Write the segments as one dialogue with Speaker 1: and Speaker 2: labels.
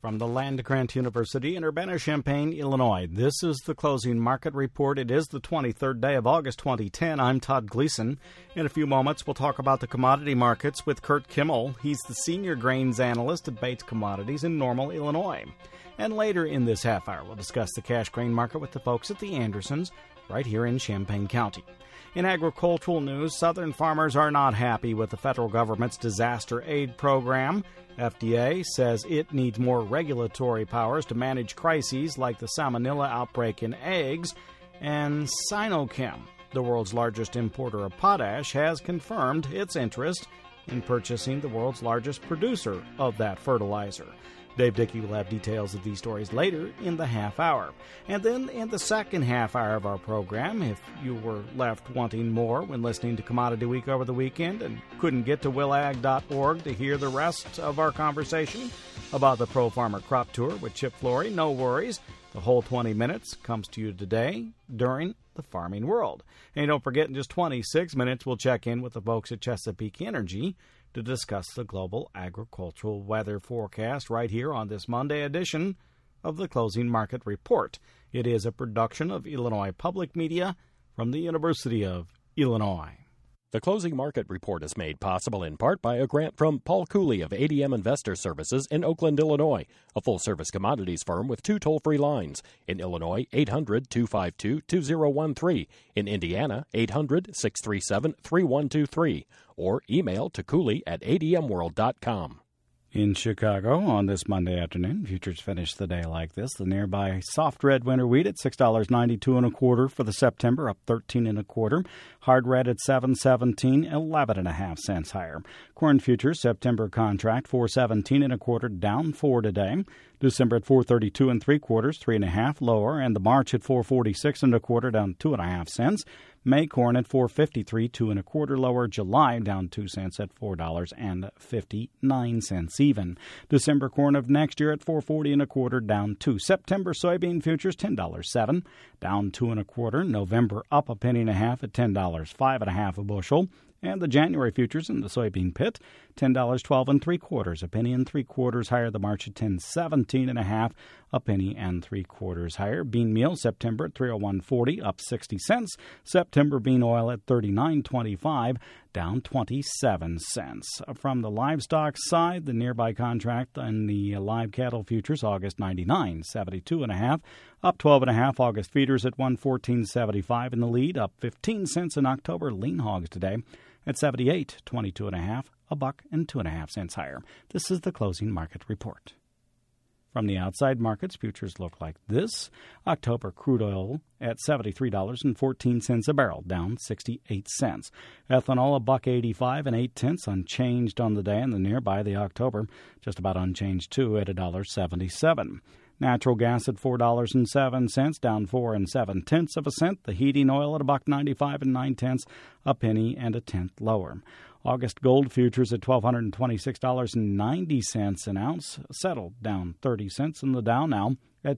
Speaker 1: From the Land-Grant University in Urbana-Champaign, Illinois, this is the Closing Market Report. It is the 23rd day of August 2010. I'm Todd Gleason. In a few moments, we'll talk about the commodity markets with Kurt Kimmel. He's the Senior Grains Analyst at Bates Commodities in Normal, Illinois. And later in this half hour, we'll discuss the cash grain market with the folks at the Andersons right here in Champaign County. In agricultural news, Southern farmers are not happy with the federal government's disaster aid program. FDA says it needs more regulatory powers to manage crises like the salmonella outbreak in eggs. And Sinochem, the world's largest importer of potash, has confirmed its interest in purchasing the world's largest producer of that fertilizer. Dave Dickey will have details of these stories later in the half hour. And then in the second half hour of our program, if you were left wanting more when listening to Commodity Week over the weekend and couldn't get to willag.org to hear the rest of our conversation about the Pro Farmer Crop Tour with Chip Flory, no worries. The whole 20 minutes comes to you today during the Farming World. And don't forget, in just 26 minutes, we'll check in with the folks at Chesapeake Energy to discuss the global agricultural weather forecast right here on this Monday edition of the Closing Market Report. It is a production of Illinois Public Media from the University of Illinois.
Speaker 2: The Closing Market Report is made possible in part by a grant from Paul Cooley of ADM Investor Services in Oakland, Illinois, a full-service commodities firm with 2 toll-free lines. In Illinois, 800-252-2013. In Indiana, 800-637-3123. Or email to cooley@admworld.com.
Speaker 1: In Chicago on this Monday afternoon, futures finished the day like this. The nearby soft red winter wheat at $6.92 1/4 for the September, up 13 1/4. Hard red at $7.17, 11.5 cents higher. Corn futures September contract $4.17 1/4, down 4 today. December at $4.32 3/4, 3.5 lower, and the March at $4.46 1/4, down 2.5 cents. May corn at $4.53, 2 1/4 lower. July down 2 cents at $4.59 even. December corn of next year at $4.40 1/4, down 2. September soybean futures $10.07, down 2 1/4. November up a penny and a half at $10.05 1/2 a bushel. And the January futures in the soybean pit, $10.12 3/4, a penny and 3/4 higher. The March at $10.17 1/2, a penny and 3/4 higher. Bean meal September at $301.40, up 60 cents. September bean oil at $39.25, down 27 cents. From the livestock side, the nearby contract in the live cattle futures August 99, 72 1/2, up 12 1/2. August feeders at 114.75 in the lead, up 15 cents in October. Lean hogs today at 78, 22 1/2, a buck and 2.5 cents higher. This is the Closing Market Report. From the outside markets, futures look like this. October crude oil at $73.14 a barrel, down 68 cents. Ethanol $1.85 8/10, unchanged on the day, and the nearby the October just about unchanged too at $1.77. Natural gas at $4.07, down 4 7/10 cents. The heating oil at $1.95 9/10, a penny and a tenth lower. August gold futures at $1,226.90 an ounce, settled down 30 cents in the Dow now at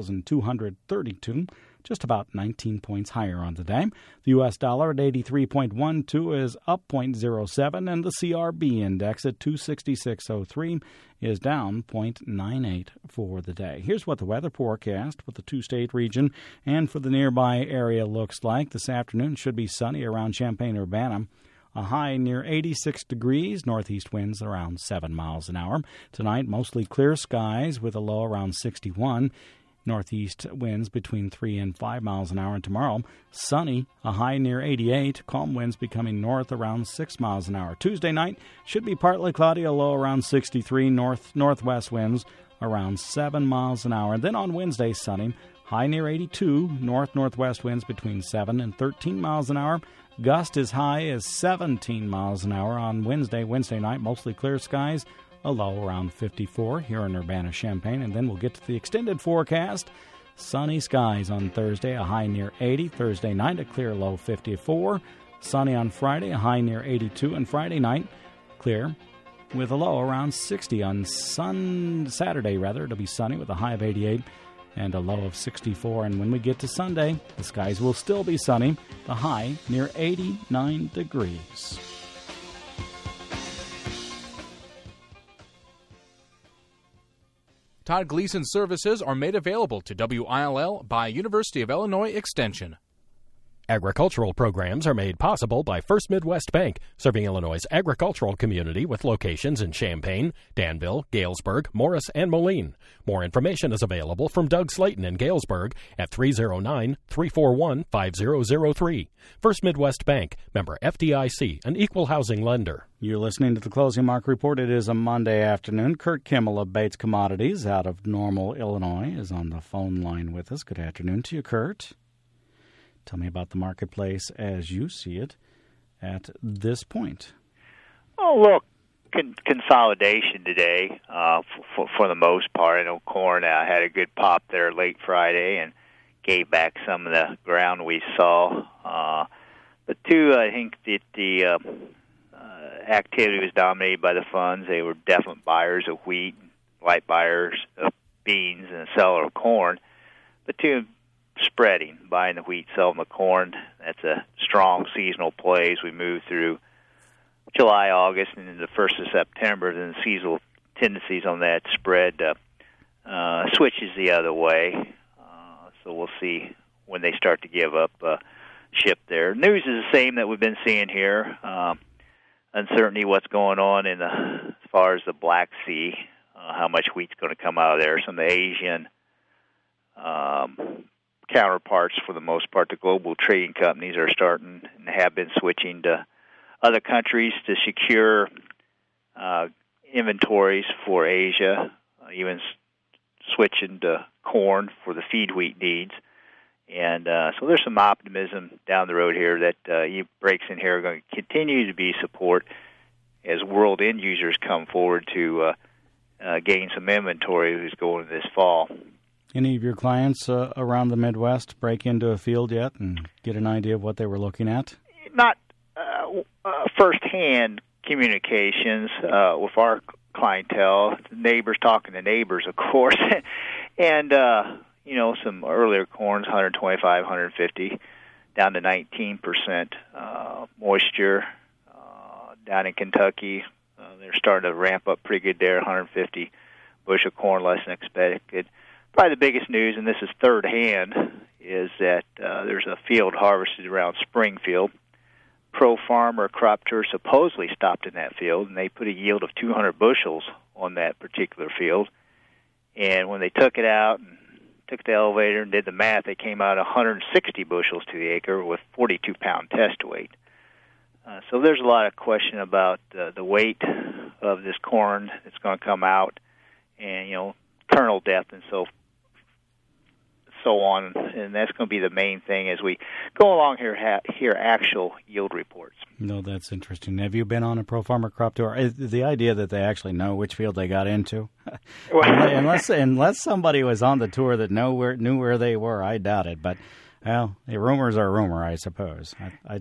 Speaker 1: 10,232, just about 19 points higher on the day. The U.S. dollar at 83.12 is up 0.07, and the CRB index at 266.03 is down 0.98 for the day. Here's what the weather forecast for the two-state region and for the nearby area looks like. This afternoon should be sunny around Champaign-Urbana. A high near 86 degrees, northeast winds around 7 miles an hour. Tonight, mostly clear skies with a low around 61. Northeast winds between 3 and 5 miles an hour. And tomorrow, sunny, a high near 88. Calm winds becoming north around 6 miles an hour. Tuesday night should be partly cloudy, a low around 63. Northwest winds around 7 miles an hour. And then on Wednesday, sunny, high near 82. Northwest winds between 7 and 13 miles an hour. Gust as high as 17 miles an hour on Wednesday. Wednesday night, mostly clear skies, a low around 54 here in Urbana-Champaign. And then we'll get to the extended forecast. Sunny skies on Thursday, a high near 80. Thursday night, a clear low 54. Sunny on Friday, a high near 82. And Friday night, clear with a low around 60. On Saturday, it'll be sunny with a high of 88. And a low of 64. And when we get to Sunday, the skies will still be sunny, the high near 89 degrees.
Speaker 3: Todd Gleason services are made available to WILL by University of Illinois Extension.
Speaker 2: Agricultural programs are made possible by First Midwest Bank, serving Illinois' agricultural community with locations in Champaign, Danville, Galesburg, Morris, and Moline. More information is available from Doug Slayton in Galesburg at 309-341-5003. First Midwest Bank, member FDIC, an equal housing lender.
Speaker 1: You're listening to the Closing Market Report. It is a Monday afternoon. Kurt Kimmel of Bates Commodities out of Normal, Illinois, is on the phone line with us. Good afternoon to you, Kurt. Tell me about the marketplace as you see it at this point.
Speaker 4: Oh, look, consolidation today for the most part. I know corn had a good pop there late Friday and gave back some of the ground we saw. But two, I think that the activity was dominated by the funds. They were definite buyers of wheat, light buyers of beans, and a seller of corn. But two, spreading, buying the wheat, selling the corn. That's a strong seasonal play as we move through July, August, and into the 1st of September. Then the seasonal tendencies on that spread switches the other way. So we'll see when they start to give up ship there. News is the same that we've been seeing here. Uncertainty what's going on as far as the Black Sea, how much wheat's going to come out of there. Some of the Asian counterparts, for the most part, the global trading companies are starting and have been switching to other countries to secure inventories for Asia, even switching to corn for the feed wheat needs. And so there's some optimism down the road here that breaks in here are going to continue to be support as world end users come forward to gain some inventory who's going this fall.
Speaker 1: Any of your clients around the Midwest break into a field yet and get an idea of what they were looking at?
Speaker 4: Not first-hand communications with our clientele, neighbors talking to neighbors, of course, and some earlier corns, 125, 150, down to 19% moisture. Down in Kentucky, they're starting to ramp up pretty good there, 150 bushel corn, less than expected. Probably the biggest news, and this is third hand, is that there's a field harvested around Springfield. Pro Farmer Crop Tour supposedly stopped in that field, and they put a yield of 200 bushels on that particular field. And when they took it out and took the elevator and did the math, they came out 160 bushels to the acre with 42-pound test weight. So there's a lot of question about the weight of this corn that's going to come out, and kernel depth and so on, and that's going to be the main thing as we go along here. Hear actual yield reports.
Speaker 1: No, that's interesting. Have you been on a Pro Farmer Crop Tour? The idea that they actually know which field they got into, unless somebody was on the tour that knew where they were, I doubt it. But well, rumors are a rumor, I suppose.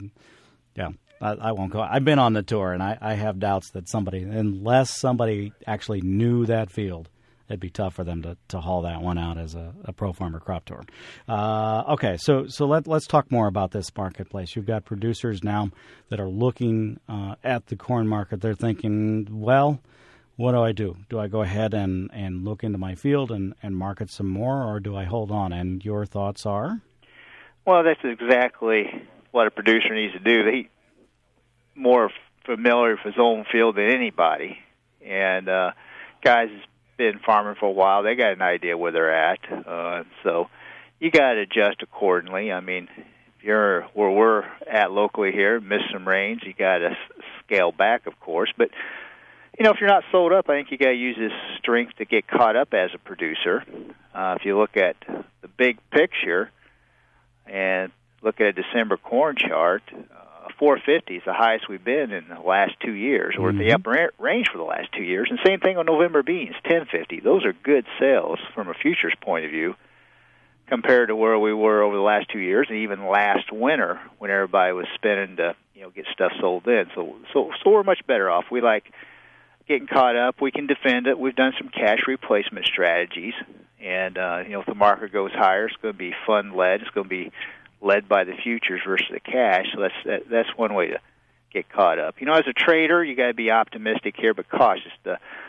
Speaker 1: I won't go. I've been on the tour, and I have doubts that unless somebody actually knew that field, it'd be tough for them to haul that one out as a Pro Farmer Crop Tour. Okay, so let's talk more about this marketplace. You've got producers now that are looking at the corn market. They're thinking, well, what do I do? Do I go ahead and look into my field and market some more, or do I hold on? And your thoughts are?
Speaker 4: Well, that's exactly what a producer needs to do. He's more familiar with his own field than anybody. And guys been farming for a while, they got an idea where they're at, so you got to adjust accordingly. I mean, if you're where we're at locally here, miss some rains, you got to scale back, of course. But if you're not sold up, I think you got to use this strength to get caught up as a producer. If you look at the big picture and look at a December corn chart, 450 is the highest we've been in the last 2 years, or the upper range for the last 2 years. And same thing on November beans, 1050. Those are good sales from a futures point of view compared to where we were over the last 2 years, and even last winter when everybody was spending to get stuff sold in. So we're much better off. We like getting caught up. We can defend it. We've done some cash replacement strategies, and if the market goes higher, it's going to be fund-led. It's going to be led by the futures versus the cash. So that's one way to get caught up. As a trader, you got to be optimistic here, but cautious. The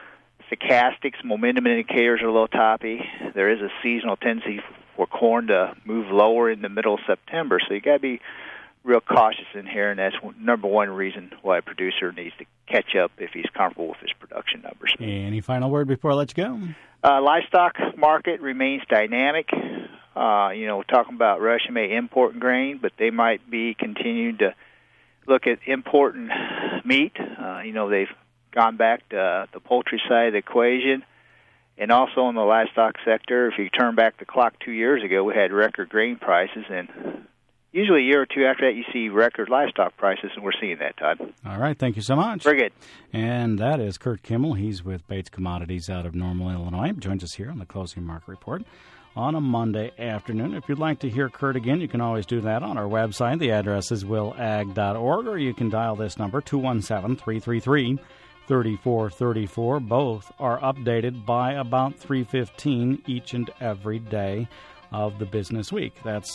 Speaker 4: stochastics, momentum indicators are a little toppy. There is a seasonal tendency for corn to move lower in the middle of September, so you got to be real cautious in here, and that's number one reason why a producer needs to catch up if he's comfortable with his production numbers.
Speaker 1: Any final word before I let you go?
Speaker 4: Livestock market remains dynamic. We're talking about Russia may import grain, but they might be continuing to look at importing meat. They've gone back to the poultry side of the equation. And also in the livestock sector, if you turn back the clock 2 years ago, we had record grain prices, and usually a year or two after that, you see record livestock prices, and we're seeing that, Todd.
Speaker 1: All right. Thank you so much.
Speaker 4: Very good.
Speaker 1: And that is Kurt Kimmel. He's with Bates Commodities out of Normal, Illinois. Joins us here on the Closing Market Report on a Monday afternoon. If you'd like to hear Kurt again, you can always do that on our website. The address is willag.org, or you can dial this number, 217-333-3434. Both are updated by about 3:15 each and every day of the business week. That's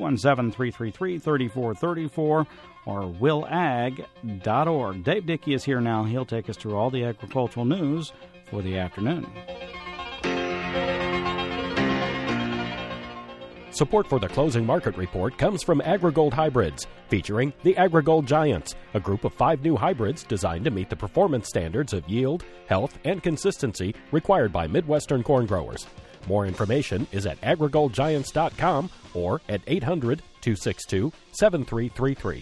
Speaker 1: 217-333-3434 or willag.org. Dave Dickey is here now. He'll take us through all the agricultural news for the afternoon.
Speaker 2: Support for the Closing Market Report comes from AgriGold Hybrids, featuring the AgriGold Giants, a group of 5 new hybrids designed to meet the performance standards of yield, health, and consistency required by Midwestern corn growers. More information is at agrigoldgiants.com or at 800-262-7333.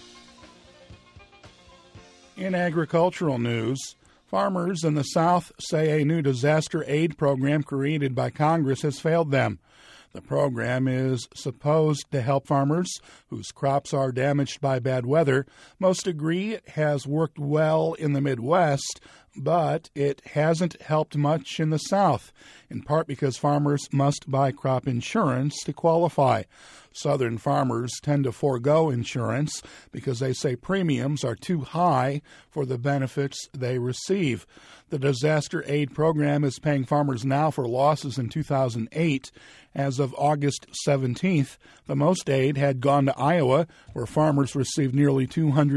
Speaker 5: In agricultural news, farmers in the South say a new disaster aid program created by Congress has failed them. The program is supposed to help farmers whose crops are damaged by bad weather. Most agree it has worked well in the Midwest, but it hasn't helped much in the South, in part because farmers must buy crop insurance to qualify. Southern farmers tend to forego insurance because they say premiums are too high for the benefits they receive. The disaster aid program is paying farmers now for losses in 2008. As of August 17th, the most aid had gone to Iowa, where farmers received nearly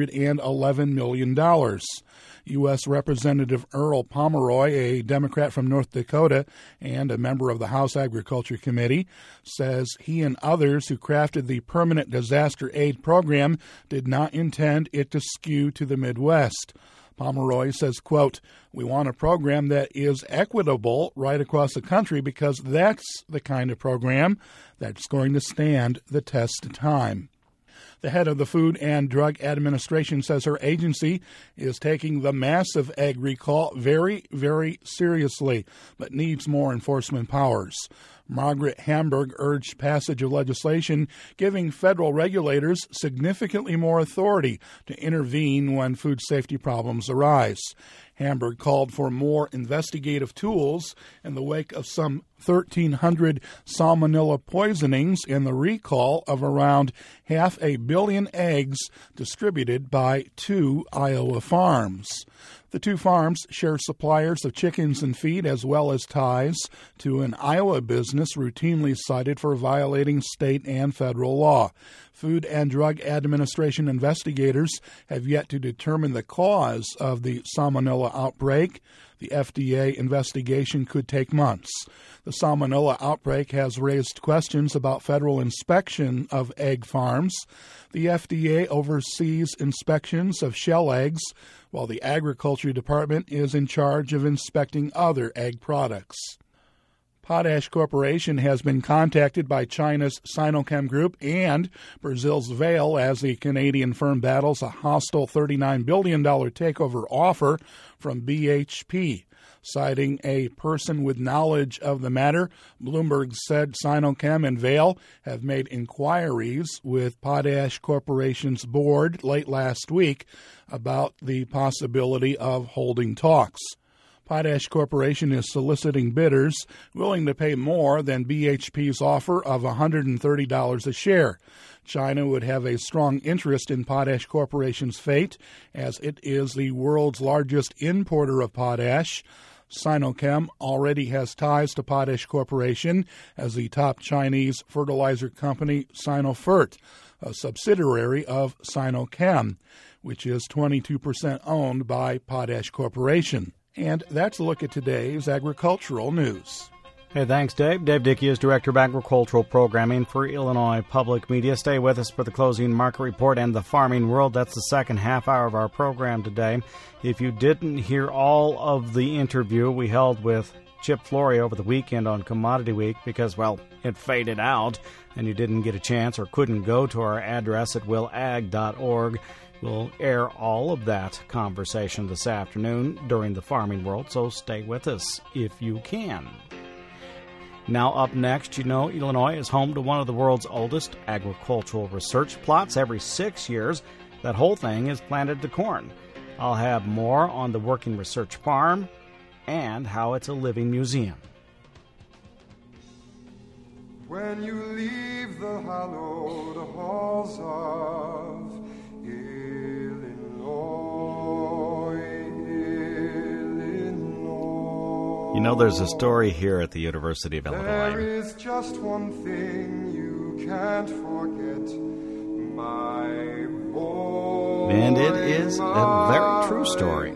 Speaker 5: $211 million. U.S. Representative Earl Pomeroy, a Democrat from North Dakota and a member of the House Agriculture Committee, says he and others who crafted the permanent disaster aid program did not intend it to skew to the Midwest. Pomeroy says, quote, "We want a program that is equitable right across the country because that's the kind of program that's going to stand the test of time." The head of the Food and Drug Administration says her agency is taking the massive egg recall very, very seriously, but needs more enforcement powers. Margaret Hamburg urged passage of legislation giving federal regulators significantly more authority to intervene when food safety problems arise. Hamburg called for more investigative tools in the wake of some 1,300 salmonella poisonings and the recall of around 500 million eggs distributed by 2 Iowa farms. The 2 farms share suppliers of chickens and feed as well as ties to an Iowa business routinely cited for violating state and federal law. Food and Drug Administration investigators have yet to determine the cause of the salmonella outbreak. The FDA investigation could take months. The salmonella outbreak has raised questions about federal inspection of egg farms. The FDA oversees inspections of shell eggs, while the Agriculture Department is in charge of inspecting other egg products. Potash Corporation has been contacted by China's Sinochem Group and Brazil's Vale as the Canadian firm battles a hostile $39 billion takeover offer from BHP. Citing a person with knowledge of the matter, Bloomberg said Sinochem and Vale have made inquiries with Potash Corporation's board late last week about the possibility of holding talks. Potash Corporation is soliciting bidders willing to pay more than BHP's offer of $130 a share. China would have a strong interest in Potash Corporation's fate, as it is the world's largest importer of potash. Sinochem already has ties to Potash Corporation as the top Chinese fertilizer company Sinofert, a subsidiary of Sinochem, which is 22% owned by Potash Corporation. And that's a look at today's agricultural news.
Speaker 1: Hey, thanks, Dave. Dave Dickey is Director of Agricultural Programming for Illinois Public Media. Stay with us for the closing market report and the farming world. That's the second half hour of our program today. If you didn't hear all of the interview we held with Chip Flory over the weekend on Commodity Week because, well, it faded out and you didn't get a chance or couldn't go to our address at willag.org, we'll air all of that conversation this afternoon during the farming world, so stay with us if you can. Now up next, you know Illinois is home to one of the world's oldest agricultural research plots. Every 6 years, that whole thing is planted to corn. I'll have more on the working research farm and how it's a living museum.
Speaker 6: When you leave the hallowed halls of
Speaker 1: You know, there's a story here at the University of Illinois.
Speaker 6: There is just one thing you can't forget, my boy.
Speaker 1: And it is a very true story.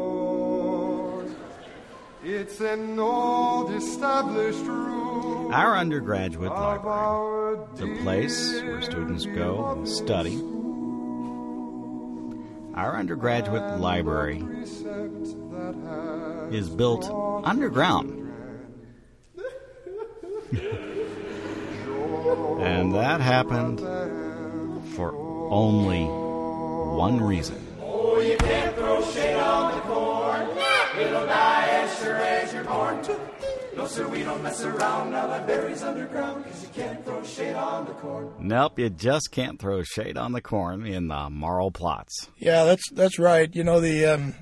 Speaker 6: It's an old established rule.
Speaker 1: Our undergraduate library, the place where students go and study. Our undergraduate library is built underground. And that happened for only one reason.
Speaker 7: Oh, you can't throw shade on the corn. It'll die as sure as you're born. No, sir, we don't mess around. Now that berry's underground, because you can't throw shade on the corn.
Speaker 1: Nope, you just can't throw shade on the corn in the marl plots.
Speaker 8: Yeah, that's right. You know, the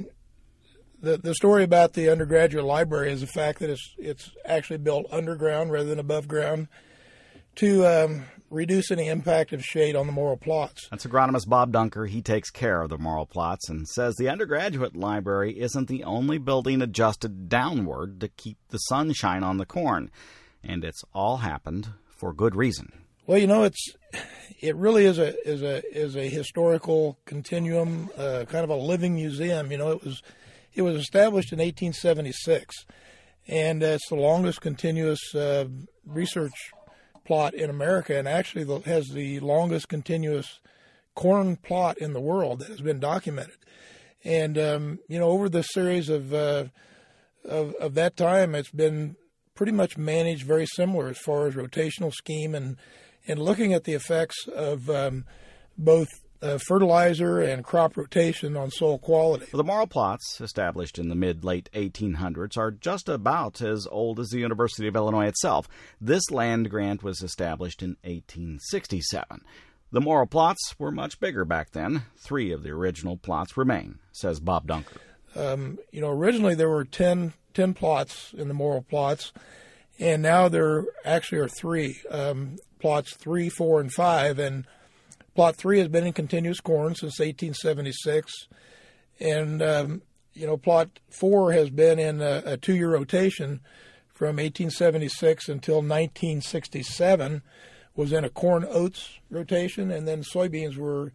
Speaker 8: story about the undergraduate library is the fact that it's actually built underground rather than above ground to reduce any impact of shade on the marl plots.
Speaker 1: That's agronomist Bob Dunker. He takes care of the marl plots and says the undergraduate library isn't the only building adjusted downward to keep the sunshine on the corn. And it's all happened for good reason.
Speaker 8: Well, you know, it really is a historical continuum, kind of a living museum. You know, it was established in 1876, and it's the longest continuous research plot in America, and actually has the longest continuous corn plot in the world that has been documented. And you know, over the series of that time, it's been pretty much managed very similar as far as rotational scheme and looking at the effects of both fertilizer and crop rotation on soil quality.
Speaker 1: Well, the marl plots, established in the mid-late 1800s, are just about as old as the University of Illinois itself. This land grant was established in 1867. The marl plots were much bigger back then. 3 of the original plots remain, says Bob Dunker.
Speaker 8: You know, originally there were 10 plots in the marl plots, and now there actually are 3, plots 3, 4, and 5, and Plot 3 has been in continuous corn since 1876, and you know, Plot 4 has been in a 2-year rotation from 1876 until 1967. Was in a corn oats rotation, and then soybeans were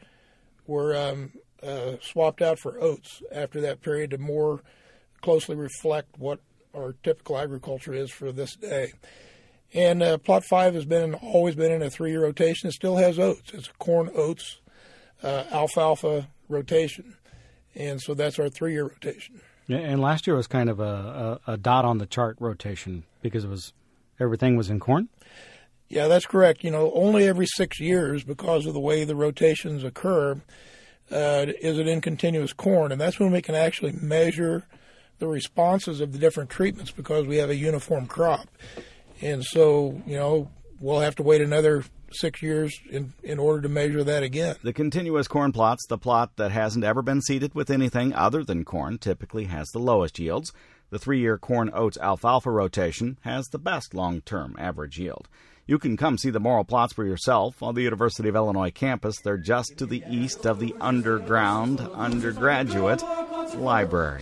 Speaker 8: swapped out for oats after that period to more closely reflect what our typical agriculture is for this day. And Plot 5 has always been in a 3-year rotation. It still has oats. It's a corn oats alfalfa rotation. And so that's our 3-year rotation.
Speaker 1: Yeah, and last year was kind of a dot on the chart rotation because everything was in corn?
Speaker 8: Yeah, that's correct. You know, only every 6 years, because of the way the rotations occur, is it in continuous corn. And that's when we can actually measure the responses of the different treatments because we have a uniform crop. And so, you know, we'll have to wait another 6 years in order to measure that again.
Speaker 1: The continuous corn plots, the plot that hasn't ever been seeded with anything other than corn, typically has the lowest yields. The 3-year corn oats alfalfa rotation has the best long-term average yield. You can come see the marl plots for yourself on the University of Illinois campus. They're just to the east of the underground undergraduate library.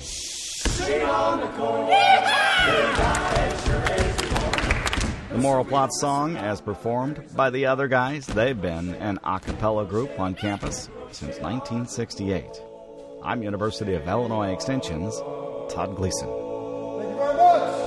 Speaker 1: The marl plots song, as performed by the other guys, they've been an a cappella group on campus since 1968. I'm University of Illinois Extension's Todd Gleason.
Speaker 6: Thank you very much.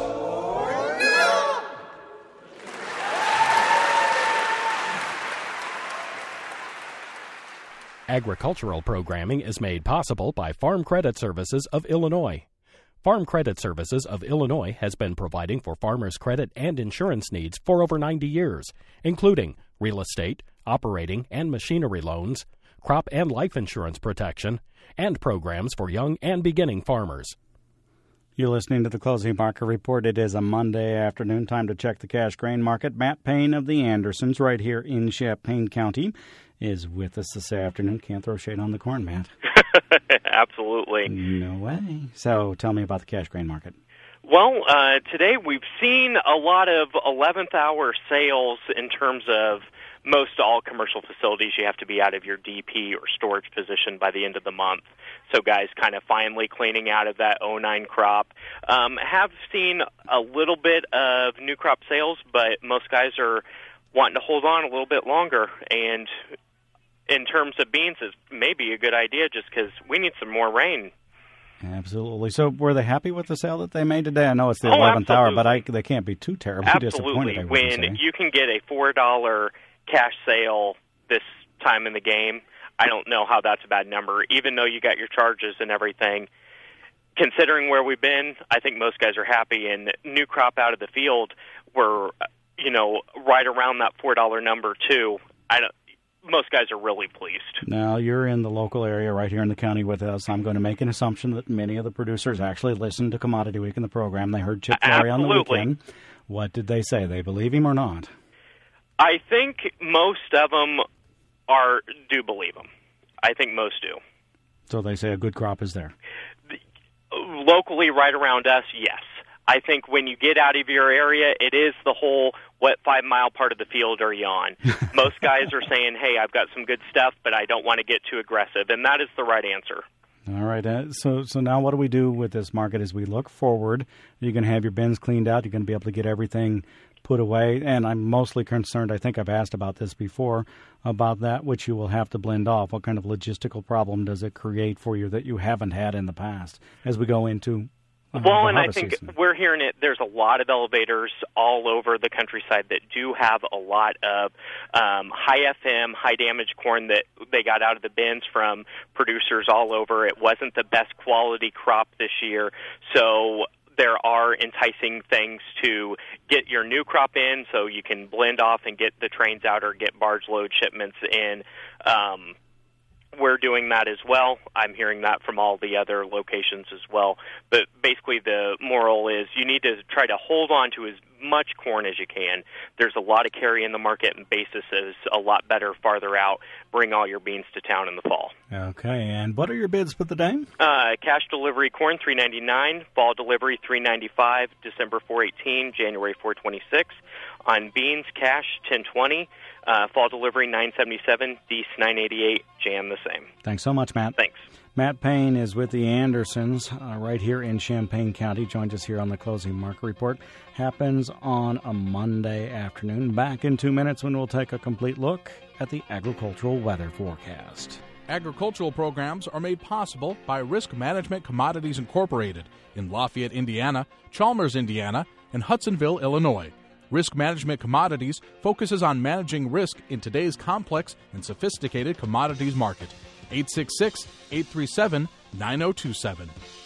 Speaker 2: Agricultural programming is made possible by Farm Credit Services of Illinois. Farm Credit Services of Illinois has been providing for farmers' credit and insurance needs for over 90 years, including real estate, operating and machinery loans, crop and life insurance protection, and programs for young and beginning farmers.
Speaker 1: You're listening to the Closing Market Report. It is a Monday afternoon. Time to check the cash grain market. Matt Payne of the Andersons right here in Champaign County is with us this afternoon. Can't throw shade on the corn, Matt.
Speaker 9: Absolutely.
Speaker 1: No way. So tell me about the cash grain market.
Speaker 9: Well, today we've seen a lot of 11th hour sales in terms of most all commercial facilities. You have to be out of your DP or storage position by the end of the month. So guys kind of finally cleaning out of that 09 crop. Have seen a little bit of new crop sales, but most guys are wanting to hold on a little bit longer. And in terms of beans, it's maybe a good idea just because we need some more rain.
Speaker 1: Absolutely. So were they happy with the sale that they made today? I know it's the 11th hour, but they can't be too terribly disappointed.
Speaker 9: Absolutely. When you can get a $4 cash sale this time in the game, I don't know how that's a bad number, even though you got your charges and everything. Considering where we've been, I think most guys are happy. And new crop out of the field were, right around that $4 number, too. Most guys are really pleased. Now,
Speaker 1: you're in the local area right here in the county with us. I'm going to make an assumption that many of the producers actually listened to Commodity Week in the program. They heard Chip Flory on the weekend. What did they say? They believe him or not?
Speaker 9: I think most of them do believe him. I think most do.
Speaker 1: So they say a good crop is there?
Speaker 9: Locally, right around us, yes. I think when you get out of your area, it is the whole, what 5-mile part of the field are you on? Most guys are saying, hey, I've got some good stuff, but I don't want to get too aggressive, and that is the right answer.
Speaker 1: All right. So now what do we do with this market as we look forward? You're going to have your bins cleaned out. You're going to be able to get everything put away. And I'm mostly concerned, I think I've asked about this before, about that which you will have to blend off. What kind of logistical problem does it create for you that you haven't had in the past as we go into
Speaker 9: well, and I think we're hearing it. There's a lot of elevators all over the countryside that do have a lot of high FM, high damage corn that they got out of the bins from producers all over. It wasn't the best quality crop this year, so there are enticing things to get your new crop in so you can blend off and get the trains out or get barge load shipments in. We're doing that as well. I'm hearing that from all the other locations as well. But basically the moral is you need to try to hold on to as much corn as you can. There's a lot of carry in the market, and basis is a lot better farther out. Bring all your beans to town in the fall.
Speaker 1: Okay, and what are your bids for the day?
Speaker 9: Cash delivery corn $3.99, fall delivery $3.95, December $4.18, January $4.26. On beans, cash $10.20, fall delivery $9.77, Dees $9.88, jam the same.
Speaker 1: Thanks so much, Matt.
Speaker 9: Thanks.
Speaker 1: Matt Payne is with the Andersons right here in Champaign County. Joined us here on the Closing Market Report. Happens on a Monday afternoon. Back in 2 minutes when we'll take a complete look at the agricultural weather forecast.
Speaker 3: Agricultural programs are made possible by Risk Management Commodities Incorporated in Lafayette, Indiana, Chalmers, Indiana, and Hudsonville, Illinois. Risk Management Commodities focuses on managing risk in today's complex and sophisticated commodities market. 866-837-9027.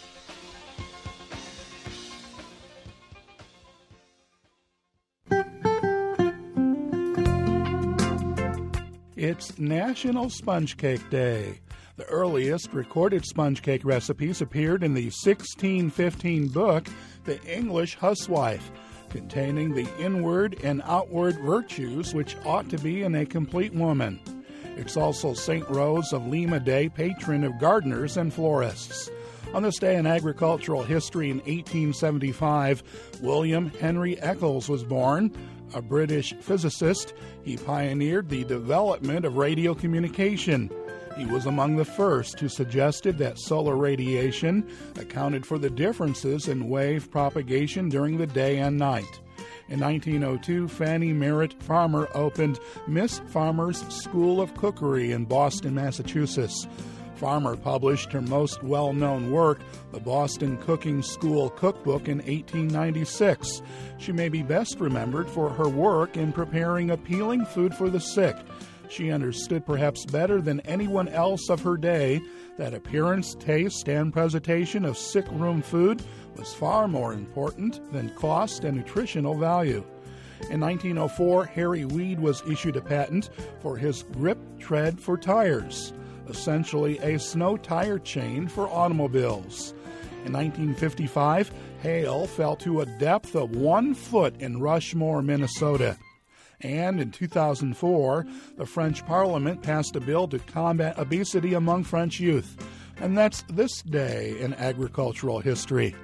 Speaker 5: It's National Sponge Cake Day. The earliest recorded sponge cake recipes appeared in the 1615 book, The English Huswife, containing the inward and outward virtues which ought to be in a complete woman. It's also St. Rose of Lima Day, patron of gardeners and florists. On this day in agricultural history in 1875, William Henry Eccles was born. A British physicist, he pioneered the development of radio communication. He was among the first who suggested that solar radiation accounted for the differences in wave propagation during the day and night. In 1902, Fannie Merritt Farmer opened Miss Farmer's School of Cookery in Boston, Massachusetts. Farmer published her most well-known work, the Boston Cooking School Cookbook, in 1896. She may be best remembered for her work in preparing appealing food for the sick. She understood perhaps better than anyone else of her day that appearance, taste, and presentation of sick room food was far more important than cost and nutritional value. In 1904, Harry Weed was issued a patent for his grip tread for tires, essentially a snow tire chain for automobiles. In 1955, hail fell to a depth of 1 foot in Rushmore, Minnesota. And in 2004, the French Parliament passed a bill to combat obesity among French youth. And that's this day in agricultural history.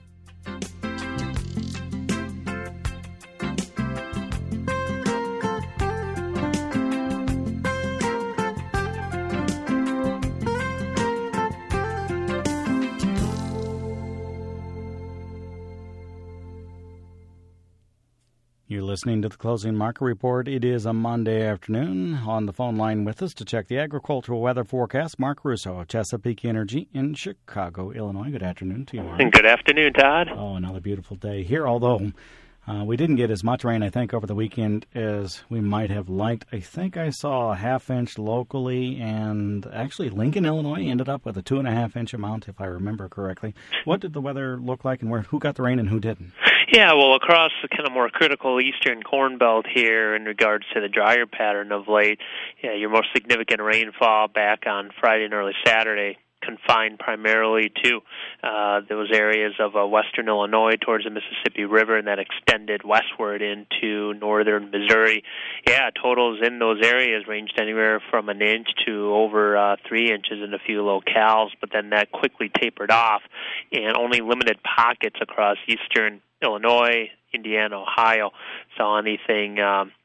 Speaker 1: You're listening to the Closing Market Report. It is a Monday afternoon. On the phone line with us to check the agricultural weather forecast, Mark Russo of Chesapeake Energy in Chicago, Illinois. Good afternoon to you, Mark.
Speaker 10: Good afternoon, Todd.
Speaker 1: Oh, another beautiful day here, although we didn't get as much rain, I think, over the weekend as we might have liked. I think I saw a half-inch locally, and actually Lincoln, Illinois ended up with a 2.5-inch amount, if I remember correctly. What did the weather look like, and who got the rain and who didn't?
Speaker 10: Yeah, well, across the kind of more critical eastern corn belt here in regards to the drier pattern of late, your most significant rainfall back on Friday and early Saturday confined primarily to those areas of western Illinois towards the Mississippi River, and that extended westward into northern Missouri. Yeah, totals in those areas ranged anywhere from an inch to over 3 inches in a few locales, but then that quickly tapered off, and only limited pockets across eastern Illinois, Indiana, Ohio saw anything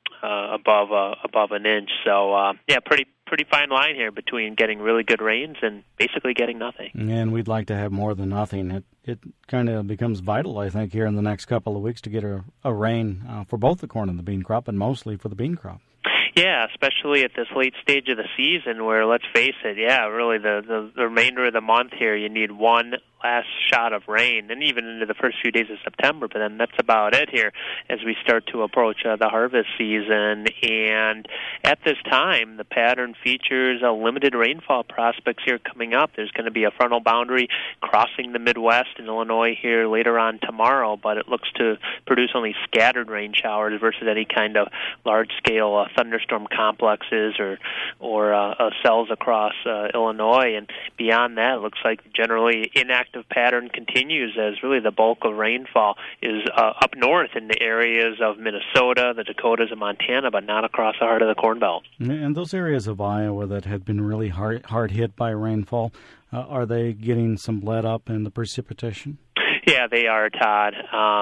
Speaker 10: above an inch. So pretty fine line here between getting really good rains and basically getting nothing.
Speaker 1: And we'd like to have more than nothing. It kind of becomes vital, I think, here in the next couple of weeks to get a rain for both the corn and the bean crop, and mostly for the bean crop.
Speaker 10: Yeah, especially at this late stage of the season where, let's face it, really the remainder of the month here, you need one last shot of rain, and even into the first few days of September, but then that's about it here as we start to approach the harvest season. And at this time, the pattern features a limited rainfall prospects here coming up. There's going to be a frontal boundary crossing the Midwest in Illinois here later on tomorrow, but it looks to produce only scattered rain showers versus any kind of large-scale thunderstorm complexes or cells across Illinois. And beyond that, it looks like generally inactive pattern continues as really the bulk of rainfall is up north in the areas of Minnesota, the Dakotas, and Montana, but not across the heart of the Corn Belt.
Speaker 1: And those areas of Iowa that had been really hard hit by rainfall, are they getting some let up in the precipitation?
Speaker 10: Yeah, they are, Todd.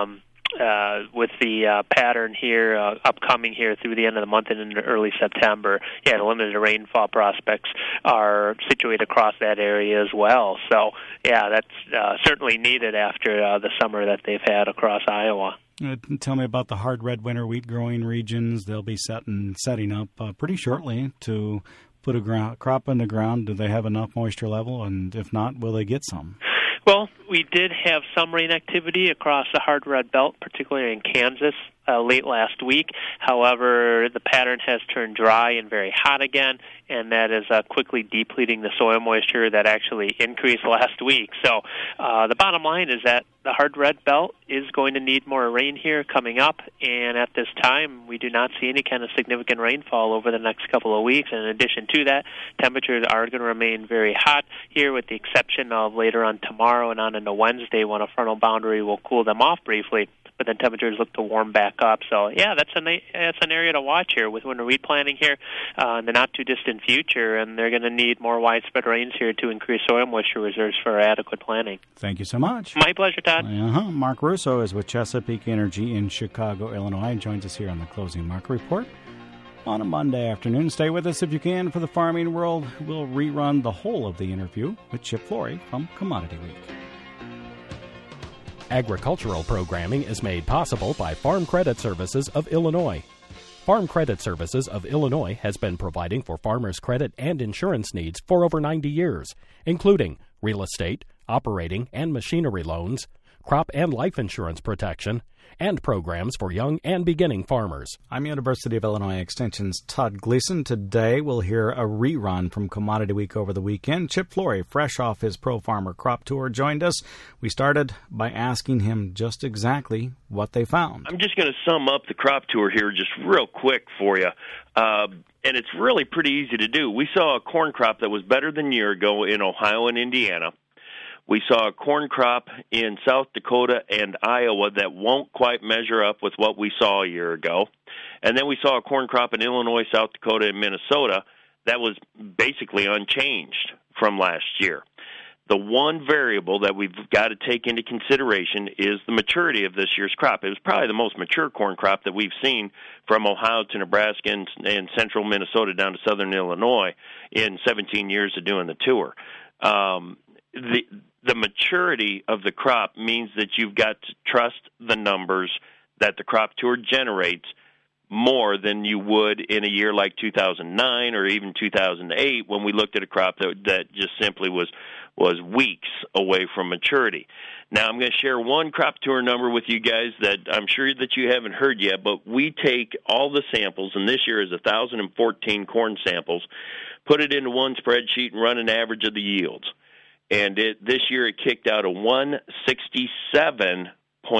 Speaker 10: With the pattern here upcoming here through the end of the month and into early September, the limited rainfall prospects are situated across that area as well. So, that's certainly needed after the summer that they've had across Iowa.
Speaker 1: Tell me about the hard red winter wheat growing regions. They'll be setting up pretty shortly to put a crop in the ground. Do they have enough moisture level? And if not, will they get some?
Speaker 10: Well, we did have some rain activity across the hard red belt, particularly in Kansas, late last week. However, the pattern has turned dry and very hot again, and that is quickly depleting the soil moisture that actually increased last week. So the bottom line is that the hard red belt is going to need more rain here coming up, and at this time, we do not see any kind of significant rainfall over the next couple of weeks. And in addition to that, temperatures are going to remain very hot here, with the exception of later on tomorrow and on into Wednesday when a frontal boundary will cool them off briefly. But then temperatures look to warm back up. So, that's an area to watch here with winter wheat planting here in the not-too-distant future, and they're going to need more widespread rains here to increase soil moisture reserves for adequate planting.
Speaker 1: Thank you so much.
Speaker 10: My pleasure, Todd.
Speaker 1: Mark Russo is with Chesapeake Energy in Chicago, Illinois, and joins us here on the Closing Market Report on a Monday afternoon. Stay with us if you can for the Farming World. We'll rerun the whole of the interview with Chip Flory from Commodity Week.
Speaker 2: Agricultural programming is made possible by Farm Credit Services of Illinois. Farm Credit Services of Illinois has been providing for farmers' credit and insurance needs for over 90 years, including real estate, operating and machinery loans, crop and life insurance protection, and programs for young and beginning farmers.
Speaker 1: I'm University of Illinois Extension's Todd Gleason. Today we'll hear a rerun from Commodity Week over the weekend. Chip Flory, fresh off his Pro Farmer Crop Tour, joined us. We started by asking him just exactly what they found.
Speaker 11: I'm just going to sum up the crop tour here just real quick for you. And it's really pretty easy to do. We saw a corn crop that was better than a year ago in Ohio and Indiana. We saw a corn crop in South Dakota and Iowa that won't quite measure up with what we saw a year ago. And then we saw a corn crop in Illinois, South Dakota, and Minnesota that was basically unchanged from last year. The one variable that we've got to take into consideration is the maturity of this year's crop. It was probably the most mature corn crop that we've seen from Ohio to Nebraska and central Minnesota down to southern Illinois in 17 years of doing the tour. The maturity of the crop means that you've got to trust the numbers that the crop tour generates more than you would in a year like 2009 or even 2008 when we looked at a crop that just simply was weeks away from maturity. Now, I'm going to share one crop tour number with you guys that I'm sure that you haven't heard yet, but we take all the samples, and this year is 1,014 corn samples, put it into one spreadsheet and run an average of the yields. And this year it kicked out a 167.3.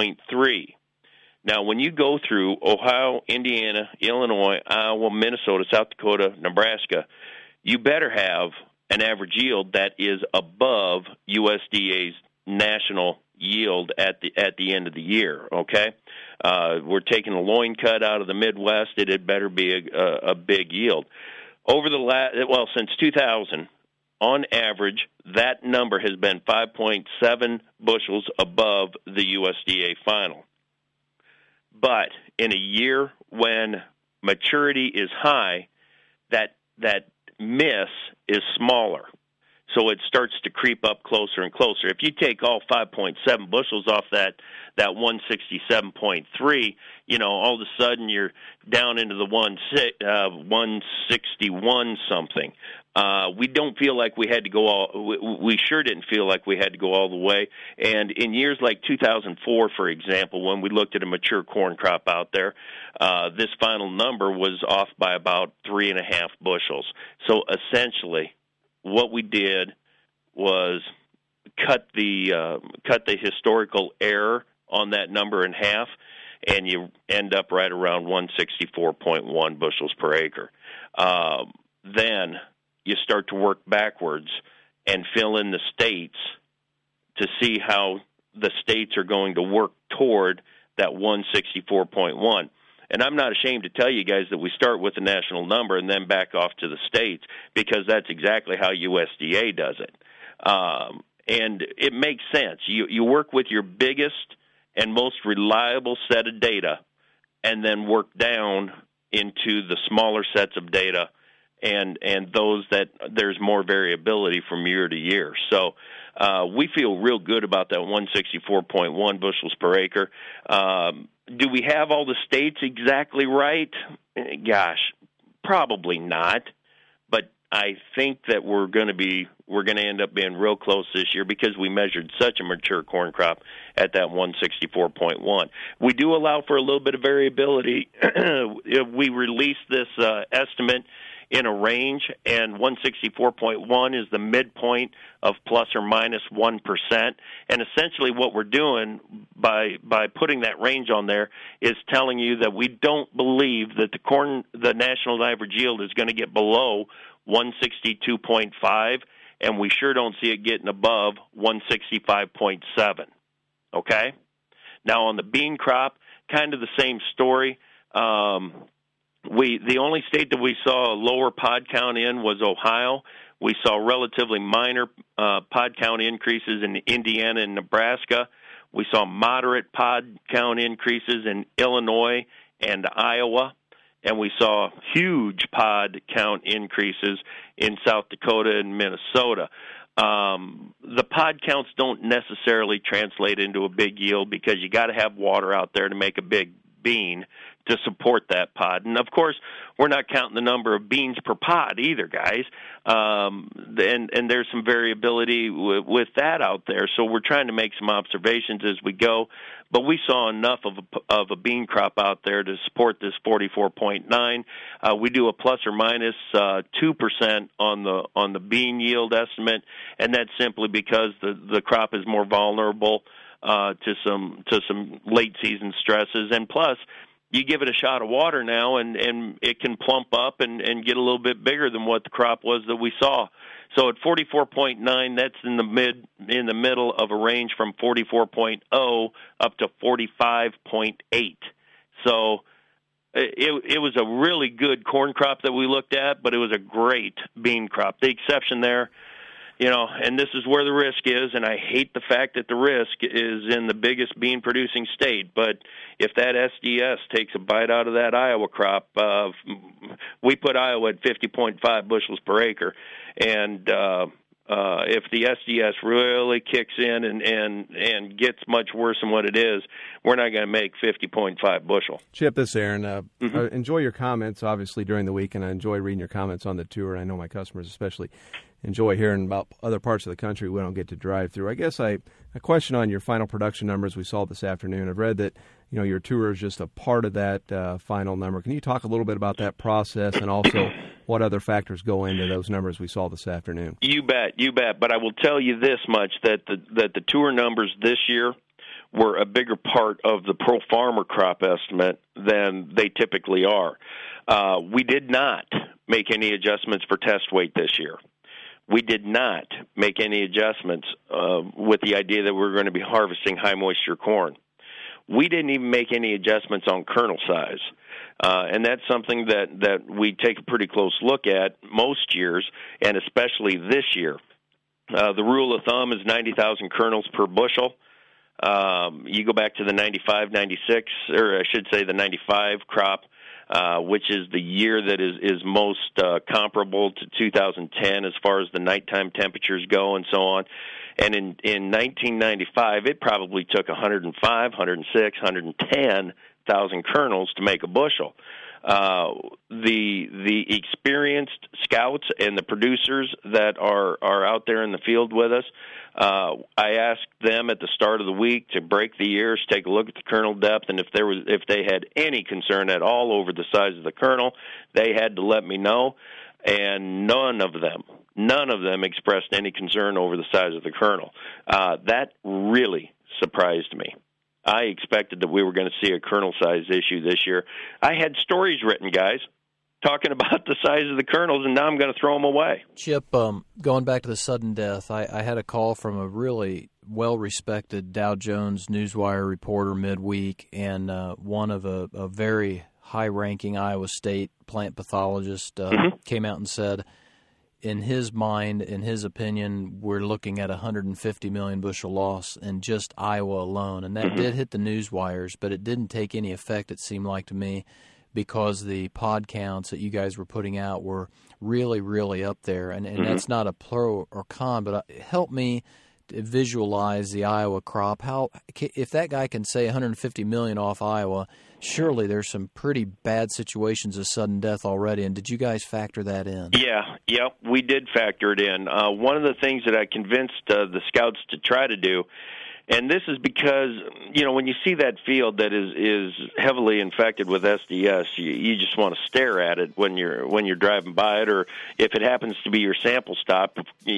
Speaker 11: Now, when you go through Ohio, Indiana, Illinois, Iowa, Minnesota, South Dakota, Nebraska, you better have an average yield that is above USDA's national yield at the end of the year, okay? We're taking a loin cut out of the Midwest. It had better be a big yield. Since 2000, on average, that number has been 5.7 bushels above the USDA final. But in a year when maturity is high, that miss is smaller. So it starts to creep up closer and closer. If you take all 5.7 bushels off that 167.3, all of a sudden you're down into the 161 something. We don't feel like we had to go we sure didn't feel like we had to go all the way. And in years like 2004, for example, when we looked at a mature corn crop out there, this final number was off by about 3.5 bushels. So essentially, what we did was cut the historical error on that number in half, and you end up right around 164.1 bushels per acre. Then you start to work backwards and fill in the states to see how the states are going to work toward that 164.1. And I'm not ashamed to tell you guys that we start with the national number and then back off to the states, because that's exactly how USDA does it. And it makes sense. You work with your biggest and most reliable set of data and then work down into the smaller sets of data and those that there's more variability from year to year. So we feel real good about that 164.1 bushels per acre. Do we have all the states exactly right? Gosh, probably not. But I think that we're going to end up being real close this year because we measured such a mature corn crop at that 164.1. We do allow for a little bit of variability. We released this estimate in a range, and 164.1 is the midpoint of plus or minus 1%. And essentially what we're doing by putting that range on there is telling you that we don't believe that the national average yield is going to get below 162.5, and we sure don't see it getting above 165.7. Okay? Now on the bean crop, kind of the same story. The only state that we saw a lower pod count in was Ohio. We saw relatively minor pod count increases in Indiana and Nebraska. We saw moderate pod count increases in Illinois and Iowa. And we saw huge pod count increases in South Dakota and Minnesota. The pod counts don't necessarily translate into a big yield because you got to have water out there to make a big bean to support that pod. And, of course, we're not counting the number of beans per pod either, guys. And there's some variability with that out there. So we're trying to make some observations as we go. But we saw enough of a bean crop out there to support this 44.9. We do a plus or minus 2% on the bean yield estimate, and that's simply because the crop is more vulnerable to some late season stresses. And plus, you give it a shot of water now, and it can plump up and get a little bit bigger than what the crop was that we saw. So at 44.9, that's in the middle of a range from 44.0 up to 45.8. So it was a really good corn crop that we looked at, but it was a great bean crop. The exception there, and this is where the risk is, and I hate the fact that the risk is in the biggest bean-producing state, but if that SDS takes a bite out of that Iowa crop, we put Iowa at 50.5 bushels per acre, and if the SDS really kicks in and gets much worse than what it is, we're not going to make 50.5 bushel.
Speaker 12: Chip, this is Aaron. I enjoy your comments, obviously, during the week, and I enjoy reading your comments on the tour. I know my customers especially enjoy hearing about other parts of the country we don't get to drive through. I guess a question on your final production numbers we saw this afternoon. I've read that your tour is just a part of that final number. Can you talk a little bit about that process and also what other factors go into those numbers we saw this afternoon?
Speaker 11: You bet. But I will tell you this much, that the tour numbers this year were a bigger part of the pro farmer crop estimate than they typically are. We did not make any adjustments for test weight this year. We did not make any adjustments with the idea that we were going to be harvesting high-moisture corn. We didn't even make any adjustments on kernel size. And that's something that we take a pretty close look at most years, and especially this year. The rule of thumb is 90,000 kernels per bushel. You go back to the 95, 96, or I should say the 95 crop, which is the year that is most comparable to 2010 as far as the nighttime temperatures go and so on. And in 1995, it probably took 105, 106, 110,000 kernels to make a bushel. The experienced scouts and the producers that are out there in the field with us, I asked them at the start of the week to break the ears, take a look at the kernel depth, and if they had any concern at all over the size of the kernel, they had to let me know. And none of them expressed any concern over the size of the kernel. That really surprised me. I expected that we were going to see a kernel size issue this year. I had stories written, guys, talking about the size of the kernels, and now I'm going to throw them away.
Speaker 13: Chip, going back to the sudden death, I had a call from a really well-respected Dow Jones Newswire reporter midweek, and one of a very high-ranking Iowa State plant pathologist came out and said, in his mind, in his opinion, we're looking at 150 million bushel loss in just Iowa alone. And that did hit the news wires, but it didn't take any effect, it seemed like to me, because the pod counts that you guys were putting out were really, really up there. And that's not a pro or con, but help me to visualize the Iowa crop. If that guy can say 150 million off Iowa, surely there's some pretty bad situations of sudden death already, and did you guys factor that in? Yeah, we did factor it in. One of the things that I convinced the scouts to try to do, and this is because, when you see that field that is heavily infected with SDS, you just want to stare at it when you're driving by it, or if it happens to be your sample stop.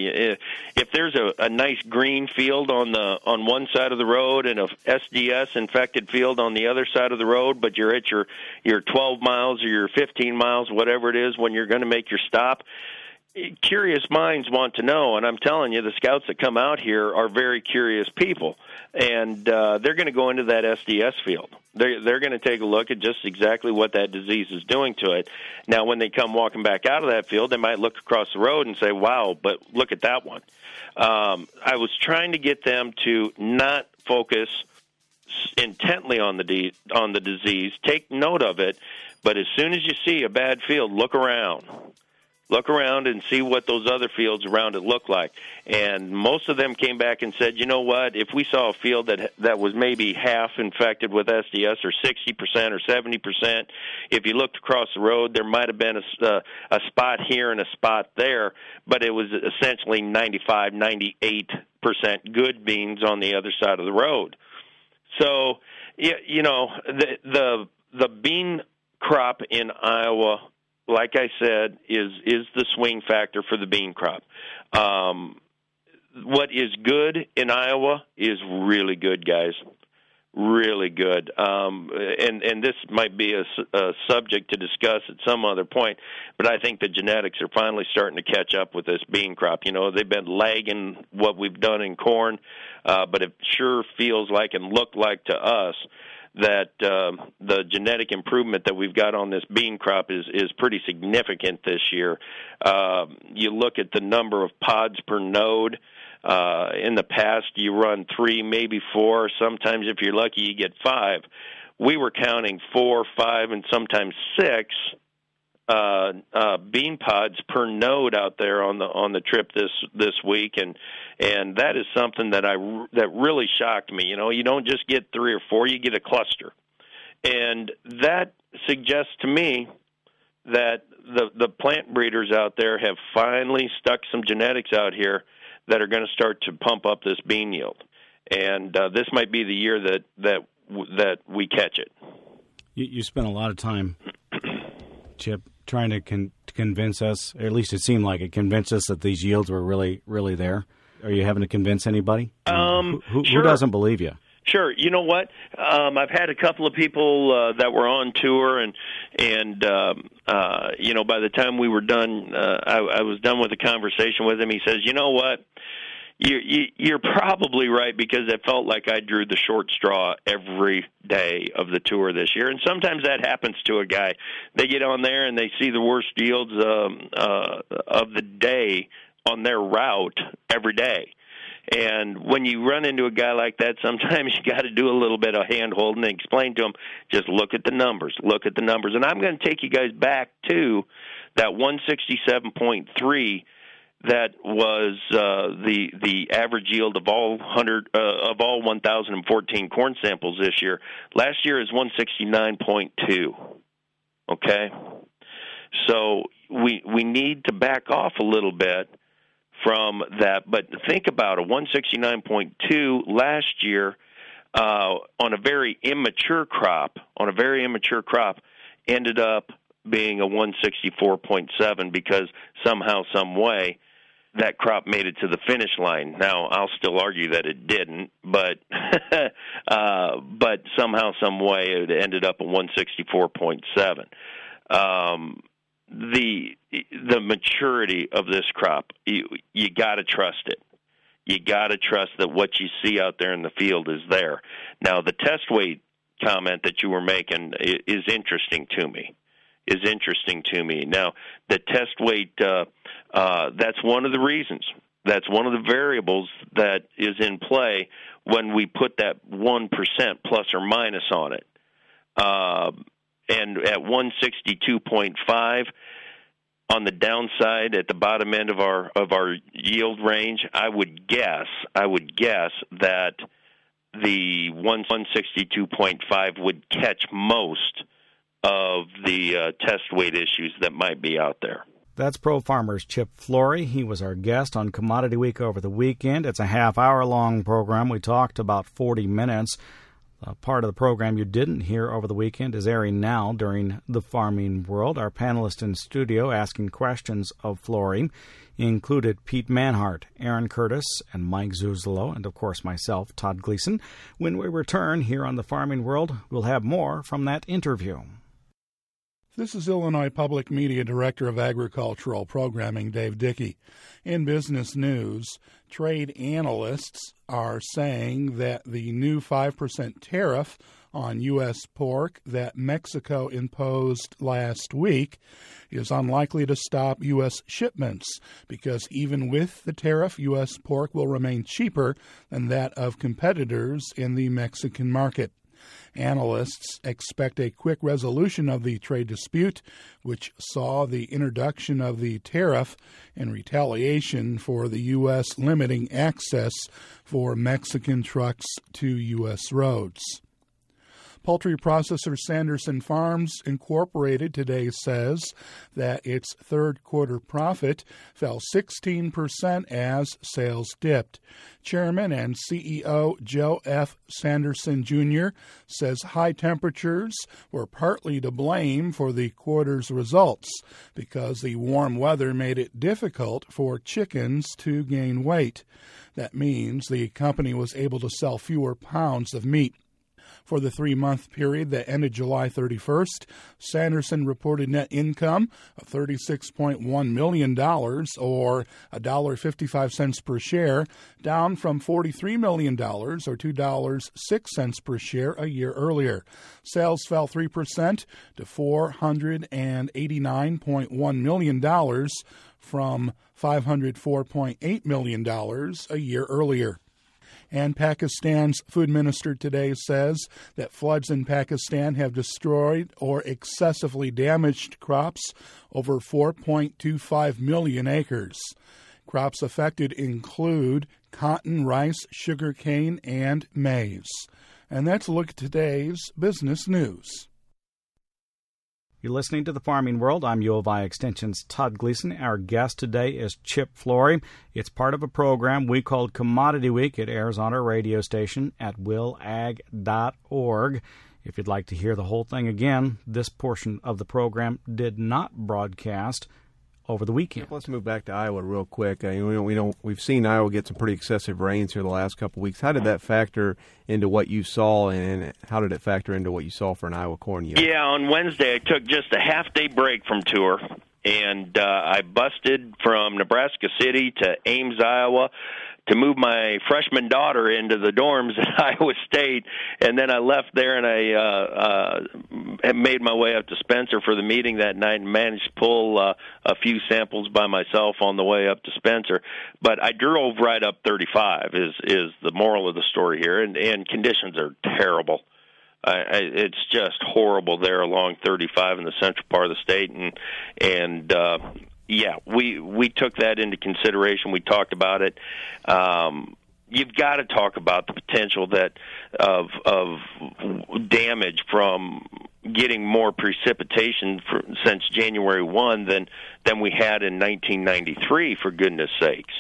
Speaker 13: If there's a nice green field on one side of the road and a SDS infected field on the other side of the road, but you're at your 12 miles or your 15 miles, whatever it is, when you're going to make your stop, curious minds want to know, and I'm telling you, the scouts that come out here are very curious people, and they're going to go into that SDS field. They're going to take a look at just exactly what that disease is doing to it. Now, when they come walking back out of that field, they might look across the road and say, wow, but look at that one. I was trying to get them to not focus intently on the disease, take note of it, but as soon as you see a bad field, look around.
Speaker 11: Look around and see what those other fields around it look like. And most of them came back and said, you know what, if we saw a field that was maybe half infected with SDS or 60% or 70%, if you looked across the road, there might have been a spot here and a spot there, but it was essentially 95, 98% good beans on the other side of the road. So, you know, the bean crop in Iowa, like I said, is the swing factor for the bean crop. What is good in Iowa is really good, guys. Really good. And this might be a subject to discuss at some other point, but I think the genetics are finally starting to catch up with this bean crop. You know, they've been lagging what we've done in corn, but it sure feels like and looked like to us that the genetic improvement that we've got on this bean crop is pretty significant this year. You look at the number of pods per node. In the past, you run 3, maybe 4. Sometimes, if you're lucky, you get 5. We were counting 4, 5, and sometimes 6 bean pods per node out there on the trip this week, and that is something that really shocked me. You know, you don't just get 3 or 4; you get a cluster, and that suggests to me that the plant breeders out there have finally stuck some genetics out here that are going to start to pump up this bean yield, and this might be the year that we catch it.
Speaker 1: You spent a lot of time, Chip, trying to convince us, or at least it seemed like it, convinced us that these yields were really, really there. Are you having to convince anybody? Who doesn't believe you?
Speaker 11: Sure. You know what? I've had a couple of people that were on tour, and you know, by the time we were done, I was done with the conversation with him. He says, "You know what? You're probably right, because it felt like I drew the short straw every day of the tour this year." And sometimes that happens to a guy. They get on there and they see the worst yields of the day on their route every day. And when you run into a guy like that, sometimes you got to do a little bit of hand-holding and explain to him, just look at the numbers, look at the numbers. And I'm going to take you guys back to that 167.3 that was the average yield of all 1,014 corn samples this year. Last year is 169.2. Okay, so we need to back off a little bit from that. But think about it, 169.2 last year on a very immature crop. Ended up being a 164.7 because somehow, some way, that crop made it to the finish line. Now, I'll still argue that it didn't, but somehow, some way, it ended up at 164.7. The maturity of this crop, you got to trust it. You got to trust that what you see out there in the field is there. Now, the test weight comment that you were making is interesting to me. Now, the test weight, that's one of the reasons. That's one of the variables that is in play when we put that 1% plus or minus on it. And at 162.5 on the downside, at the bottom end of our yield range, I would guess that the 162.5 would catch most of the test weight issues that might be out there.
Speaker 1: That's Pro Farmer's Chip Flory. He was our guest on Commodity Week over the weekend. It's a half-hour-long program. We talked about 40 minutes. Part of the program you didn't hear over the weekend is airing now during the Farming World. Our panelists in studio asking questions of Flory included Pete Manhart, Aaron Curtis, and Mike Zuzolo, and of course myself, Todd Gleason. When we return here on the Farming World, we'll have more from that interview.
Speaker 5: This is Illinois Public Media Director of Agricultural Programming, Dave Dickey. In business news, trade analysts are saying that the new 5% tariff on U.S. pork that Mexico imposed last week is unlikely to stop U.S. shipments because even with the tariff, U.S. pork will remain cheaper than that of competitors in the Mexican market. Analysts expect a quick resolution of the trade dispute, which saw the introduction of the tariff in retaliation for the U.S. limiting access for Mexican trucks to U.S. roads. Poultry processor Sanderson Farms Incorporated today says that its third quarter profit fell 16% as sales dipped. Chairman and CEO Joe F. Sanderson Jr. says high temperatures were partly to blame for the quarter's results because the warm weather made it difficult for chickens to gain weight. That means the company was able to sell fewer pounds of meat. For the 3-month period that ended July 31st, Sanderson reported net income of $36.1 million, or $1.55 per share, down from $43 million, or $2.06 per share a year earlier. Sales fell 3% to $489.1 million from $504.8 million a year earlier. And Pakistan's food minister today says that floods in Pakistan have destroyed or excessively damaged crops over 4.25 million acres. Crops affected include cotton, rice, sugarcane, and maize. And that's a look at today's business news.
Speaker 1: You're listening to The Farming World. I'm U of I Extension's Todd Gleason. Our guest today is Chip Flory. It's part of a program we called Commodity Week. It airs on our radio station at willag.org. If you'd like to hear the whole thing again, this portion of the program did not broadcast over the weekend.
Speaker 12: Let's move back to Iowa real quick. We've seen Iowa get some pretty excessive rains here the last couple of weeks. How did that factor into what you saw, and how did it factor into what you saw for an Iowa corn yield?
Speaker 11: Yeah, on Wednesday I took just a half-day break from tour, and I busted from Nebraska City to Ames, Iowa, to move my freshman daughter into the dorms at Iowa State, and then I left there and I made my way up to Spencer for the meeting that night and managed to pull a few samples by myself on the way up to Spencer. But I drove right up 35 is the moral of the story here, and conditions are terrible. It's just horrible there along 35 in the central part of the state, and yeah, we took that into consideration. We talked about it. You've got to talk about the potential of damage from getting more precipitation since January 1 than we had in 1993, for goodness sakes.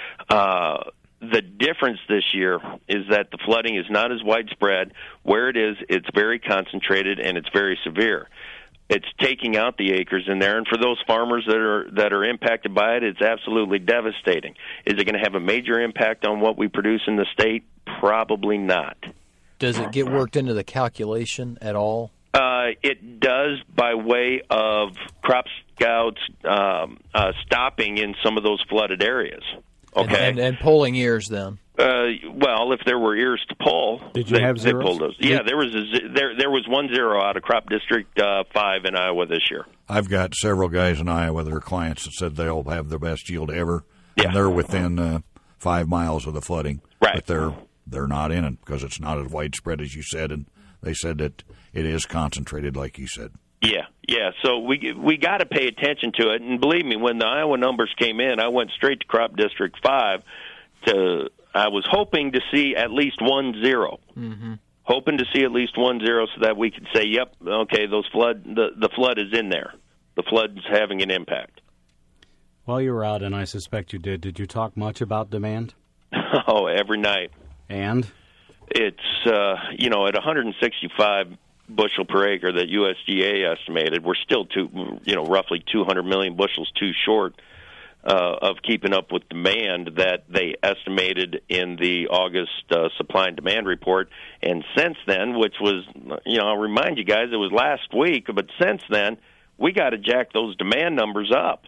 Speaker 11: The difference this year is that the flooding is not as widespread. Where it is, it's very concentrated and it's very severe. It's taking out the acres in there, and for those farmers that are impacted by it, it's absolutely devastating. Is it going to have a major impact on what we produce in the state? Probably not.
Speaker 13: Does it get worked into the calculation at all?
Speaker 11: It does, by way of crop scouts stopping in some of those flooded areas. Okay,
Speaker 13: and pulling ears then.
Speaker 11: Well, if there were ears to pull,
Speaker 1: did you have zeros?
Speaker 11: They pulled those. Yeah, there was there was 1 0 out of Crop District 5 in Iowa this year.
Speaker 14: I've got several guys in Iowa that are clients that said they'll have their best yield ever, and they're within 5 miles of the flooding.
Speaker 11: Right,
Speaker 14: but they're not in it because it's not as widespread as you said, and they said that it is concentrated, like you said. Yeah. So we got to pay attention to it, and believe me, when the Iowa numbers came in, I went straight to Crop District 5 to. I was hoping to see at least 1 0. Mm-hmm. Hoping to see at least 1 0 so that we could say, yep, okay, the flood is in there. The flood's having an impact.
Speaker 1: While you were out, and I suspect you did you talk much about demand?
Speaker 11: Oh, every night.
Speaker 1: And?
Speaker 11: It's, at 165 bushel per acre that USDA estimated, we're still roughly 200 million bushels too short of keeping up with demand that they estimated in the August supply and demand report. And since then, which was, I'll remind you guys, it was last week, but since then, we got to jack those demand numbers up.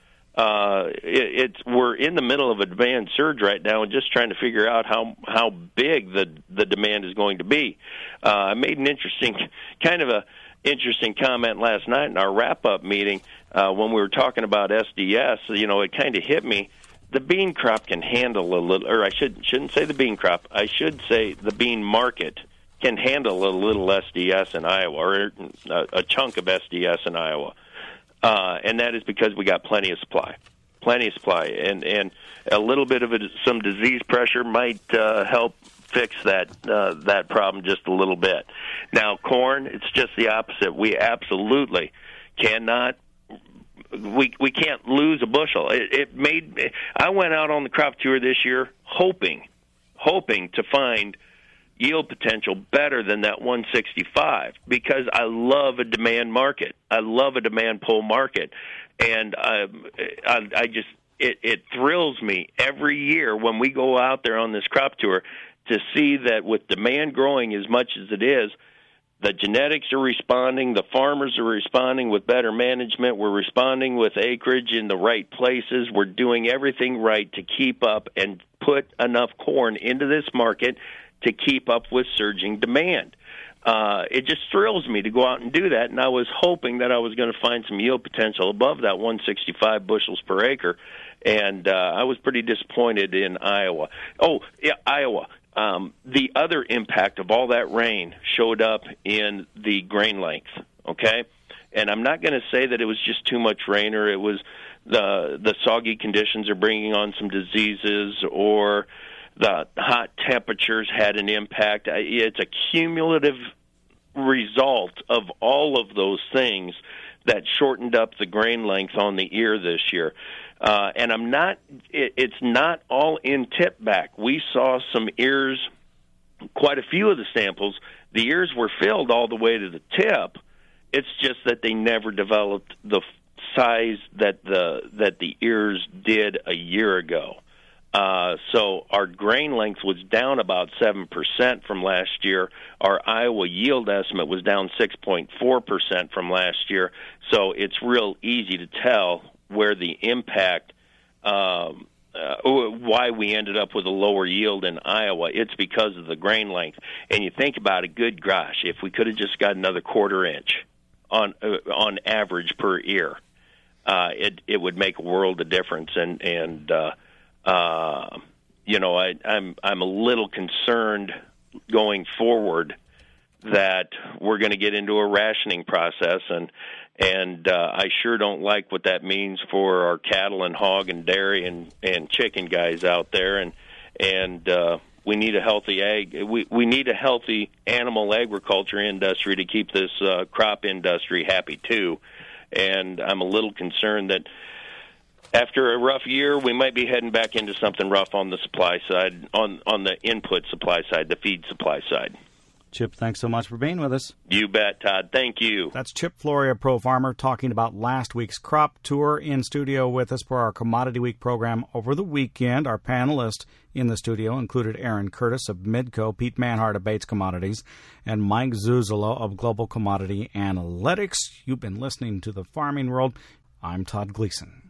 Speaker 11: We're in the middle of a demand surge right now and just trying to figure out how big the demand is going to be. I made an interesting comment last night in our wrap-up meeting when we were talking about SDS. It kind of hit me. The bean crop can handle a little, or I shouldn't say the bean crop. I should say the bean market can handle a little SDS in Iowa, or a chunk of SDS in Iowa, and that is because we got plenty of supply, and a little bit of some disease pressure might help fix that problem just a little bit. Now, corn, it's just the opposite. We absolutely cannot. We can't lose a bushel. I went out on the crop tour this year hoping to find yield potential better than that 165 because I love a demand market. I love a demand pull market, and it thrills me every year when we go out there on this crop tour to see that with demand growing as much as it is, the genetics are responding, the farmers are responding with better management, we're responding with acreage in the right places, we're doing everything right to keep up and put enough corn into this market to keep up with surging demand. It just thrills me to go out and do that, and I was hoping that I was going to find some yield potential above that 165 bushels per acre, and I was pretty disappointed in Iowa. Oh, yeah, Iowa. The other impact of all that rain showed up in the grain length, okay? And I'm not going to say that it was just too much rain or it was the soggy conditions are bringing on some diseases or the hot temperatures had an impact. It's a cumulative result of all of those things that shortened up the grain length on the ear this year. And it's not all in tip back. We saw some ears, quite a few of the samples, the ears were filled all the way to the tip. It's just that they never developed the size that the ears did a year ago. So our grain length was down about 7% from last year. Our Iowa yield estimate was down 6.4% from last year. So it's real easy to tell where the impact, why we ended up with a lower yield in Iowa. It's because of the grain length. And you think about it, good gosh, if we could have just got another quarter inch on average per ear, it would make a world of difference. And you know, I'm a little concerned going forward that we're going to get into a rationing process, and I sure don't like what that means for our cattle and hog and dairy and chicken guys out there, and we need a healthy we need a healthy animal agriculture industry to keep this crop industry happy too, and I'm a little concerned that after a rough year, we might be heading back into something rough on the supply side, on the input supply side, the feed supply side.
Speaker 1: Chip, thanks so much for being with us.
Speaker 11: You bet, Todd. Thank you.
Speaker 1: That's Chip Floria, Pro Farmer, talking about last week's crop tour in studio with us for our Commodity Week program over the weekend. Our panelists in the studio included Aaron Curtis of Midco, Pete Manhart of Bates Commodities, and Mike Zuzolo of Global Commodity Analytics. You've been listening to The Farming World. I'm Todd Gleason.